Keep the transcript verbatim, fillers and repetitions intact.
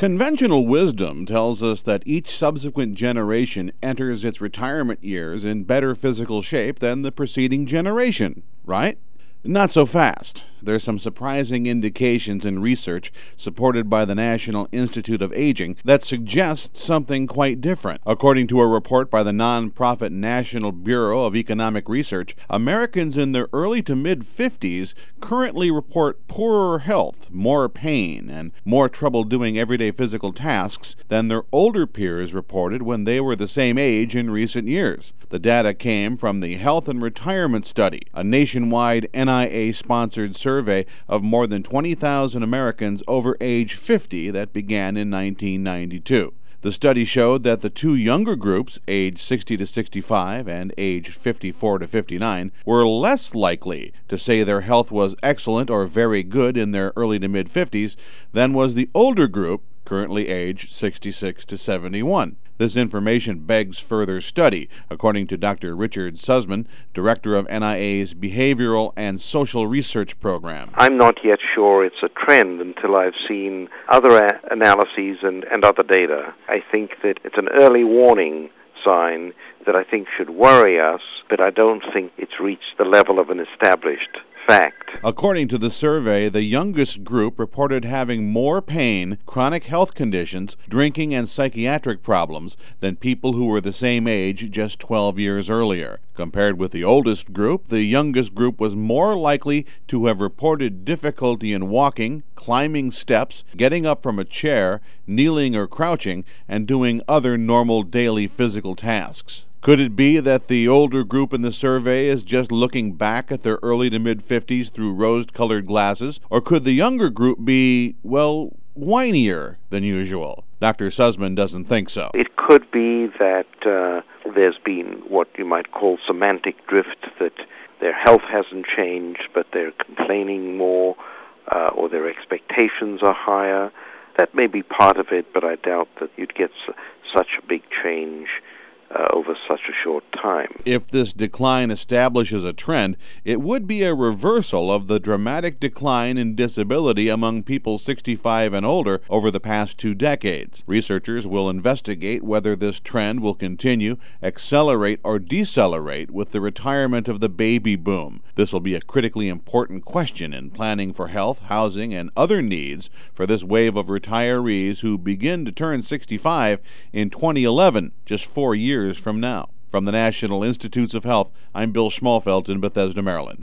Conventional wisdom tells us that each subsequent generation enters its retirement years in better physical shape than the preceding generation, right? Not so fast. There's some surprising indications in research supported by the National Institute of Aging that suggest something quite different. According to a report by the nonprofit National Bureau of Economic Research, Americans in their early to mid-fifties currently report poorer health, more pain, and more trouble doing everyday physical tasks than their older peers reported when they were the same age in recent years. The data came from the Health and Retirement Study, a nationwide N I A-sponsored survey of more than twenty thousand Americans over age fifty that began in nineteen ninety-two. The study showed that the two younger groups, age sixty to sixty-five and age fifty-four to fifty-nine, were less likely to say their health was excellent or very good in their early to mid-fifties than was the older group, currently aged sixty-six to seventy-one. This information begs further study, according to Doctor Richard Sussman, director of N I A's Behavioral and Social Research Program. I'm not yet sure it's a trend until I've seen other a- analyses and, and other data. I think that it's an early warning sign that I think should worry us, but I don't think it's reached the level of an established fact. According to the survey, the youngest group reported having more pain, chronic health conditions, drinking, and psychiatric problems than people who were the same age just twelve years earlier. Compared with the oldest group, the youngest group was more likely to have reported difficulty in walking, climbing steps, getting up from a chair, kneeling or crouching, and doing other normal daily physical tasks. Could it be that the older group in the survey is just looking back at their early to mid-fifties through rose-colored glasses? Or could the younger group be, well, whinier than usual? Doctor Sussman doesn't think so. It could be that uh, there's been what you might call semantic drift, that their health hasn't changed, but they're complaining more, uh, or their expectations are higher. That may be part of it, but I doubt that you'd get s- such a big change Uh, over such a short time. If this decline establishes a trend, it would be a reversal of the dramatic decline in disability among people sixty-five and older over the past two decades. Researchers will investigate whether this trend will continue, accelerate, or decelerate with the retirement of the baby boom. This will be a critically important question in planning for health, housing, and other needs for this wave of retirees who begin to turn sixty-five in twenty eleven, just four years from now. From the National Institutes of Health, I'm Bill Schmalfeld in Bethesda, Maryland.